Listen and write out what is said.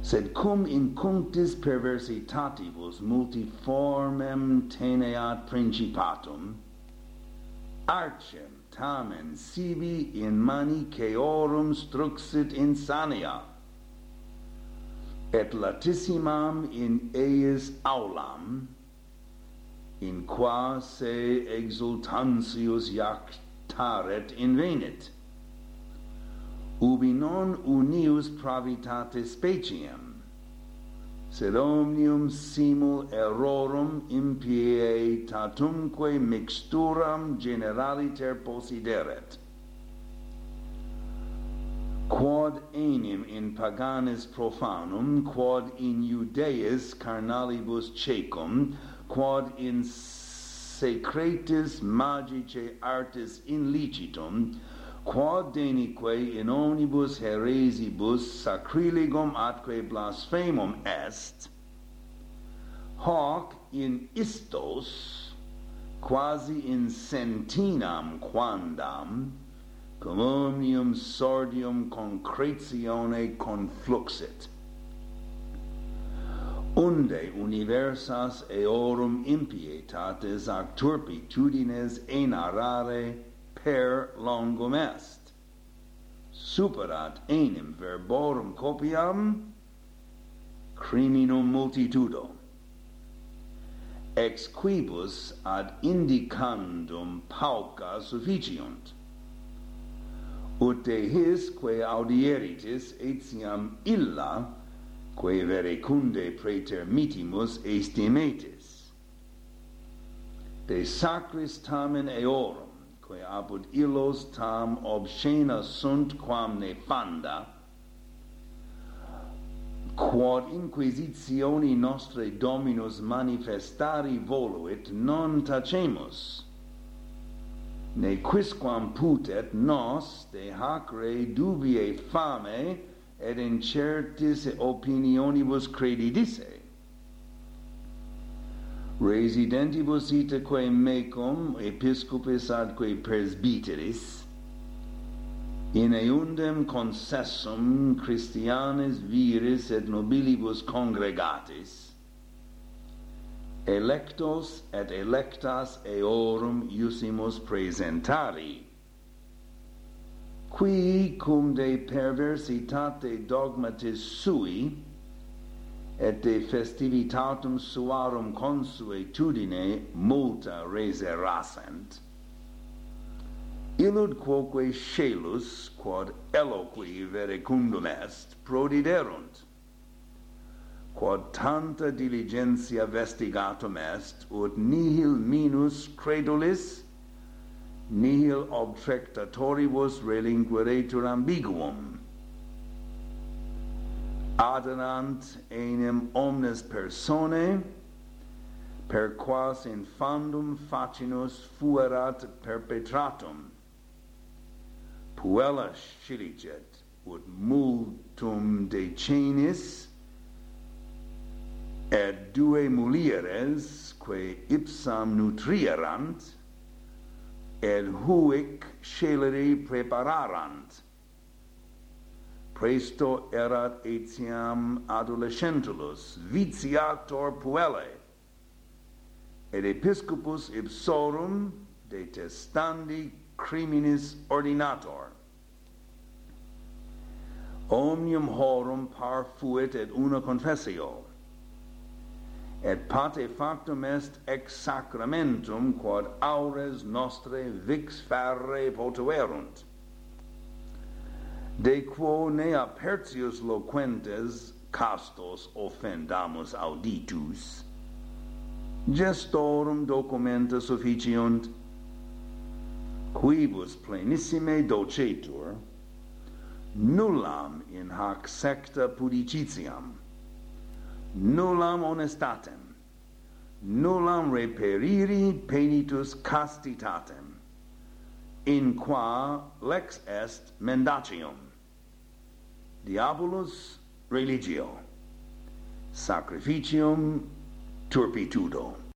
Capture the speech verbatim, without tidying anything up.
sed cum in cunctis perversitatibus multiformem teneat principatum, arcem tamen sibi in manichaeorum struxit insania, et latissimam in eius aulam, in qua se exultantius jactaret invenit, ubi non unius pravitate speciem, sed omnium simul errorum impietatumque mixturam generaliter possideret. Quod enim in paganis profanum, quod in Judaeis carnalibus cecum, quod in secretis magice artis inlicitum, quod denique in omnibus heresibus sacrilegum atque blasphemum est, hoc in istos, quasi in centinam quandam, cum omnium sordium concretione confluxit. Unde universas eorum impietates ac turpitudines enarrare per longum est, superat enim verborum copiam criminum multitudo, ex quibus ad indicandum pauca sufficiunt, ut de his quae audieritis etiam illa quae verecunde praetermitimus estimetis, de sacris tamen eorum, quae apud illos tam obscena sunt quam nefanda, quod inquisitioni nostre Dominus manifestari voluit, non tacemus, ne quisquam putet nos de hac re dubie fame et incertis opinionibus credidisse. Residentibus itaque mecum episcopis adque presbyteris in eundem concessum Christianis viris et nobilibus congregatis electos et electas eorum iussimus presentari, qui cum de perversitate dogmatis sui et de festivitatum suarum consuetudine multa reserassent, illud quoque scelus quod eloqui verecundum est prodiderunt, quod tanta diligentia vestigatum est, ut nihil minus credulis, nihil obtrectatoribus relinqueretur ambiguum, aderant enim omnes personae, per quas infandum facinus fuerat perpetratum, puella scilicet, ut multum decenis, et due mulieres, quae ipsam nutrierant, et huic sceleri prepararant, presto erat etiam adolescentulus vitiator puellae, et episcopus ipsorum detestandi criminis ordinator. Omnium horum par fuit et una confessio, et pate factum est ex sacramentum quod aures nostre vix ferre potuerunt, de quo ne apertius loquentes castos offendamus auditus, gestorum documenta sufficiunt, quibus plenissime docetur, nullam in hac secta pudicitiam, nullam honestatem, nullam reperiri penitus castitatem, in qua lex est mendacium, diabolus religio, sacrificium turpitudo.